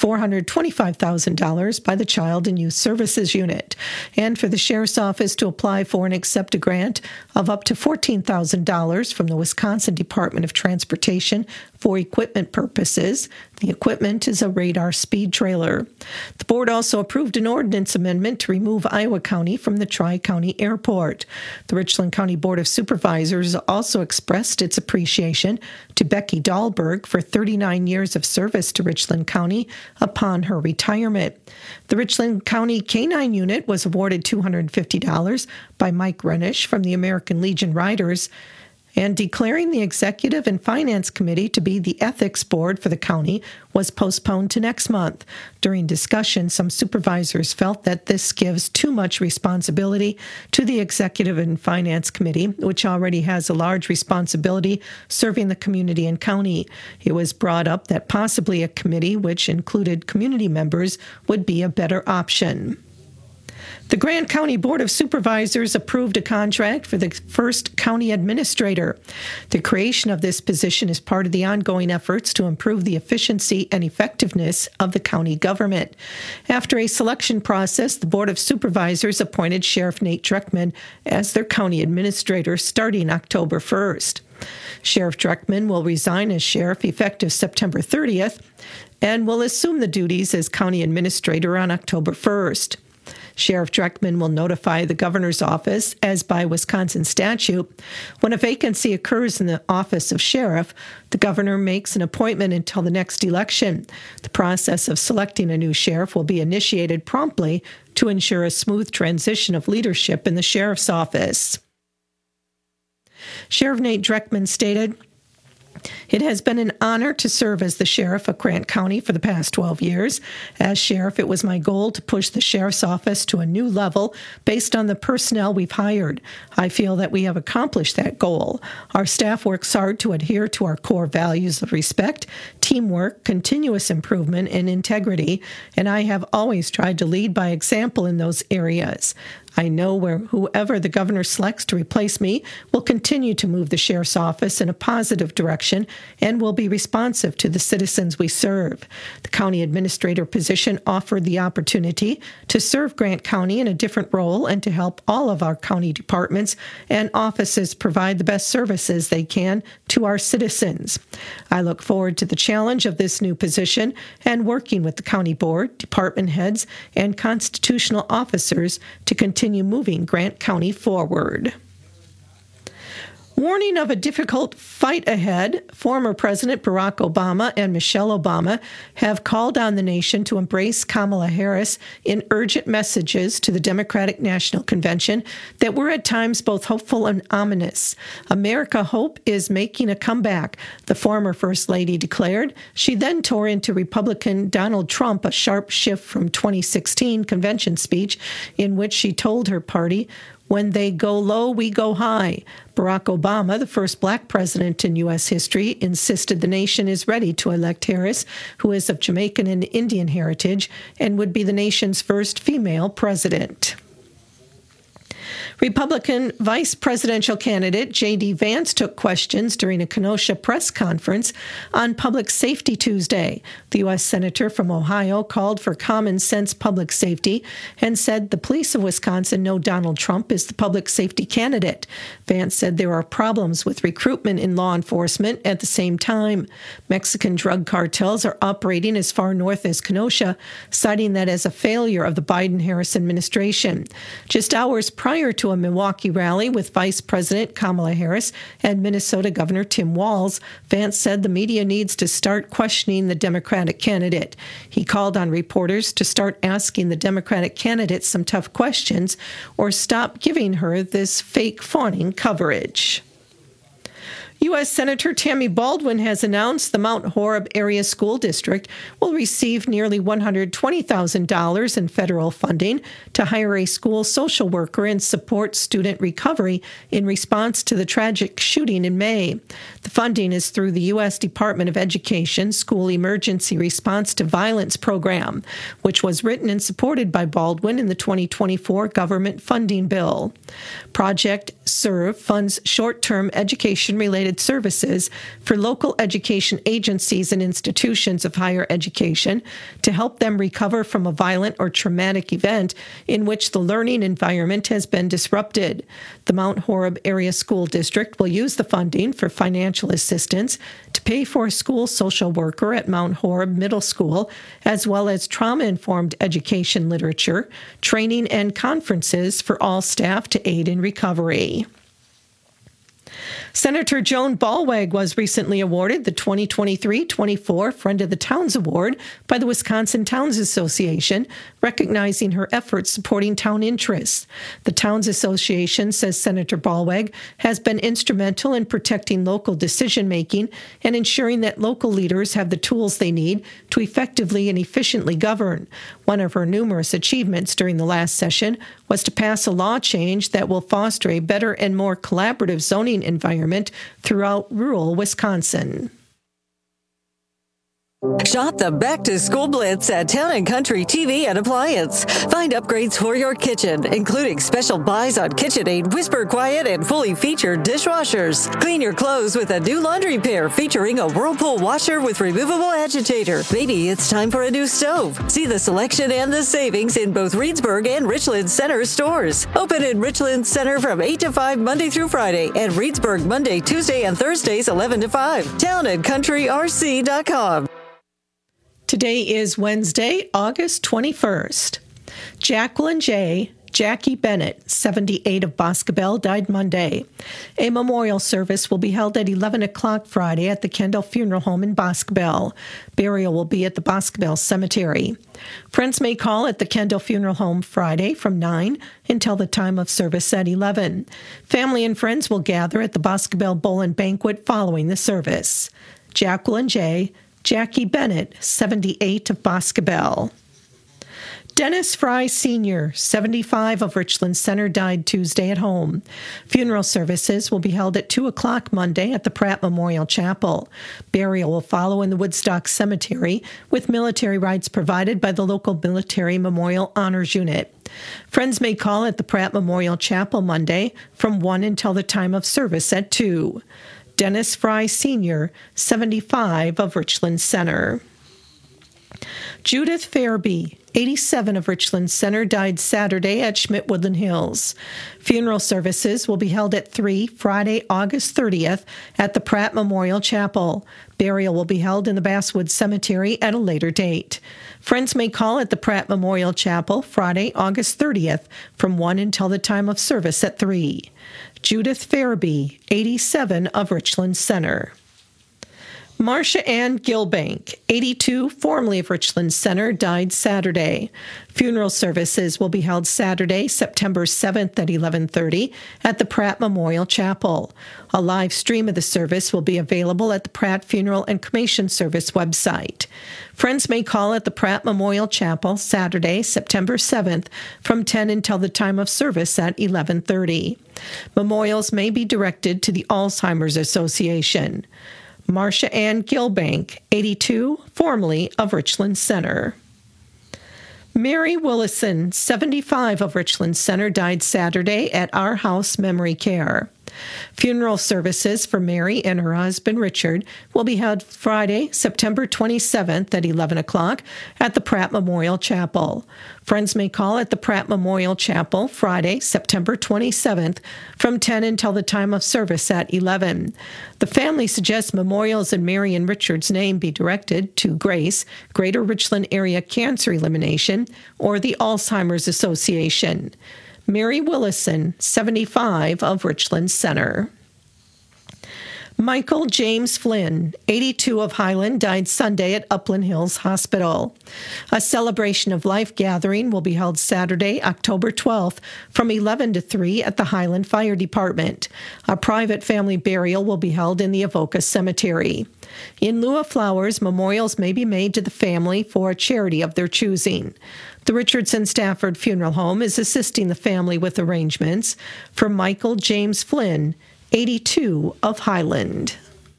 $425,000 by the Child and Youth Services Unit, and for the Sheriff's Office to apply for and accept a grant of up to $14,000 from the Wisconsin Department of Transportation for equipment purposes. The equipment is a radar speed trailer. The board also approved an ordinance amendment to remove Iowa County from the Tri-County Airport. The Richland County Board of Supervisors also expressed its appreciation to Becky Dahlberg for 39 years of service to Richland County upon her retirement. The Richland County K-9 unit was awarded $250 by Mike Renish from the American Legion Riders, and declaring the Executive and Finance Committee to be the ethics board for the county was postponed to next month. During discussion, some supervisors felt that this gives too much responsibility to the Executive and Finance Committee, which already has a large responsibility serving the community and county. It was brought up that possibly a committee which included community members would be a better option. The Grant County Board of Supervisors approved a contract for the first county administrator. The creation of this position is part of the ongoing efforts to improve the efficiency and effectiveness of the county government. After a selection process, the Board of Supervisors appointed Sheriff Nate Dreckman as their county administrator starting October 1st. Sheriff Dreckman will resign as sheriff effective September 30th and will assume the duties as county administrator on October 1st. Sheriff Dreckman will notify the governor's office, as by Wisconsin statute. When a vacancy occurs in the office of sheriff, the governor makes an appointment until the next election. The process of selecting a new sheriff will be initiated promptly to ensure a smooth transition of leadership in the sheriff's office. Sheriff Nate Dreckman stated, "It has been an honor to serve as the sheriff of Grant County for the past 12 years. As sheriff, it was my goal to push the sheriff's office to a new level based on the personnel we've hired. I feel that we have accomplished that goal. Our staff works hard to adhere to our core values of respect, teamwork, continuous improvement, and integrity, and I have always tried to lead by example in those areas. I know whoever the governor selects to replace me will continue to move the sheriff's office in a positive direction and will be responsive to the citizens we serve. The county administrator position offered the opportunity to serve Grant County in a different role and to help all of our county departments and offices provide the best services they can to our citizens. I look forward to the challenge of this new position and working with the county board, department heads, and constitutional officers to continue moving Grant County forward." Warning of a difficult fight ahead, former President Barack Obama and Michelle Obama have called on the nation to embrace Kamala Harris in urgent messages to the Democratic National Convention that were at times both hopeful and ominous. "America Hope is making a comeback," the former First Lady declared. She then tore into Republican Donald Trump, a sharp shift from 2016 convention speech in which she told her party, "When they go low, we go high." Barack Obama, the first black president in U.S. history, insisted the nation is ready to elect Harris, who is of Jamaican and Indian heritage, and would be the nation's first female president. Republican vice presidential candidate J.D. Vance took questions during a Kenosha press conference on Public Safety Tuesday. The U.S. Senator from Ohio called for common sense public safety and said the police of Wisconsin know Donald Trump is the public safety candidate. Vance said there are problems with recruitment in law enforcement at the same time. Mexican drug cartels are operating as far north as Kenosha, citing that as a failure of the Biden-Harris administration. Just hours prior to a Milwaukee rally with Vice President Kamala Harris and Minnesota Governor Tim Walz, Vance said the media needs to start questioning the Democratic candidate. He called on reporters to start asking the Democratic candidate some tough questions or stop giving her this fake fawning coverage. U.S. Senator Tammy Baldwin has announced the Mount Horeb Area School District will receive nearly $120,000 in federal funding to hire a school social worker and support student recovery in response to the tragic shooting in May. The funding is through the U.S. Department of Education School Emergency Response to Violence Program, which was written and supported by Baldwin in the 2024 government funding bill. Project SERVE funds short-term education-related services for local education agencies and institutions of higher education to help them recover from a violent or traumatic event in which the learning environment has been disrupted. The Mount Horeb Area School District will use the funding for financial assistance to pay for a school social worker at Mount Horeb Middle School, as well as trauma-informed education literature, training, and conferences for all staff to aid in recovery. Senator Joan Ballweg was recently awarded the 2023-24 Friend of the Towns Award by the Wisconsin Towns Association, recognizing her efforts supporting town interests. The Towns Association says Senator Ballweg has been instrumental in protecting local decision-making and ensuring that local leaders have the tools they need to effectively and efficiently govern. One of her numerous achievements during the last session was to pass a law change that will foster a better and more collaborative zoning environment throughout rural Wisconsin. Shop the Back to School Blitz at Town & Country TV and Appliance. Find upgrades for your kitchen, including special buys on KitchenAid, Whisper Quiet, and fully featured dishwashers. Clean your clothes with a new laundry pair featuring a Whirlpool washer with removable agitator. Maybe it's time for a new stove. See the selection and the savings in both Reedsburg and Richland Center stores. Open in Richland Center from 8 to 5 Monday through Friday, and Reedsburg Monday, Tuesday, and Thursdays 11 to 5. TownandCountryRC.com. Today is Wednesday, August 21st. Jacqueline J. Jackie Bennett, 78 of Boscobel, died Monday. A memorial service will be held at 11 o'clock Friday at the Kendall Funeral Home in Boscobel. Burial will be at the Boscobel Cemetery. Friends may call at the Kendall Funeral Home Friday from 9 until the time of service at 11. Family and friends will gather at the Boscobel Bowl and Banquet following the service. Jacqueline J. Jackie Bennett, 78 of Boscobel. Dennis Fry Sr., 75 of Richland Center, died Tuesday at home. Funeral services will be held at 2 o'clock Monday at the Pratt Memorial Chapel. Burial will follow in the Woodstock Cemetery, with military rites provided by the local Military Memorial Honors Unit. Friends may call at the Pratt Memorial Chapel Monday from 1 until the time of service at 2. Dennis Fry Sr., 75 of Richland Center. Judith Fairby, 87 of Richland Center, died Saturday at Schmidt-Woodland Hills. Funeral services will be held at 3 Friday, August 30th at the Pratt Memorial Chapel. Burial will be held in the Basswood Cemetery at a later date. Friends may call at the Pratt Memorial Chapel Friday, August 30th from 1 until the time of service at 3. Judith Fairby, 87 of Richland Center. Marcia Ann Gilbank, 82, formerly of Richland Center, died Saturday. Funeral services will be held Saturday, September 7th at 11:30 at the Pratt Memorial Chapel. A live stream of the service will be available at the Pratt Funeral and Cremation Service website. Friends may call at the Pratt Memorial Chapel Saturday, September 7th from 10 until the time of service at 11:30. Memorials may be directed to the Alzheimer's Association. Marcia Ann Gilbank, 82, formerly of Richland Center. Mary Willison, 75 of Richland Center, died Saturday at Our House Memory Care. Funeral services for Mary and her husband Richard will be held Friday, September 27th at 11 o'clock at the Pratt Memorial Chapel. Friends may call at the Pratt Memorial Chapel Friday, September 27th from 10 until the time of service at 11. The family suggests memorials in Mary and Richard's name be directed to Grace, Greater Richland Area Cancer Elimination, or the Alzheimer's Association. Mary Willison, 75 of Richland Center. Michael James Flynn, 82 of Highland, died Sunday at Upland Hills Hospital. A celebration of life gathering will be held Saturday, October 12th from 11 to 3 at the Highland Fire Department. A private family burial will be held in the Avoca Cemetery. In lieu of flowers, memorials may be made to the family for a charity of their choosing. The Richardson Stafford Funeral Home is assisting the family with arrangements for Michael James Flynn, 82 of Highland.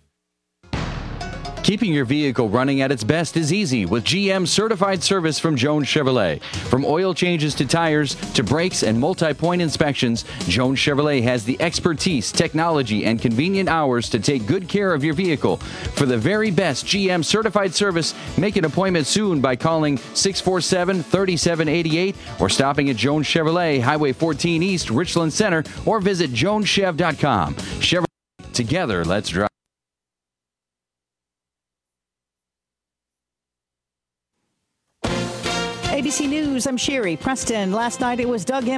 Keeping your vehicle running at its best is easy with GM certified service from Jones Chevrolet. From oil changes to tires to brakes and multi-point inspections, Jones Chevrolet has the expertise, technology, and convenient hours to take good care of your vehicle. For the very best GM certified service, make an appointment soon by calling 647-3788 or stopping at Jones Chevrolet, Highway 14 East, Richland Center, or visit joneschev.com. Chevrolet, together, let's drive. ABC News, I'm Sherry Preston. Last night it was Doug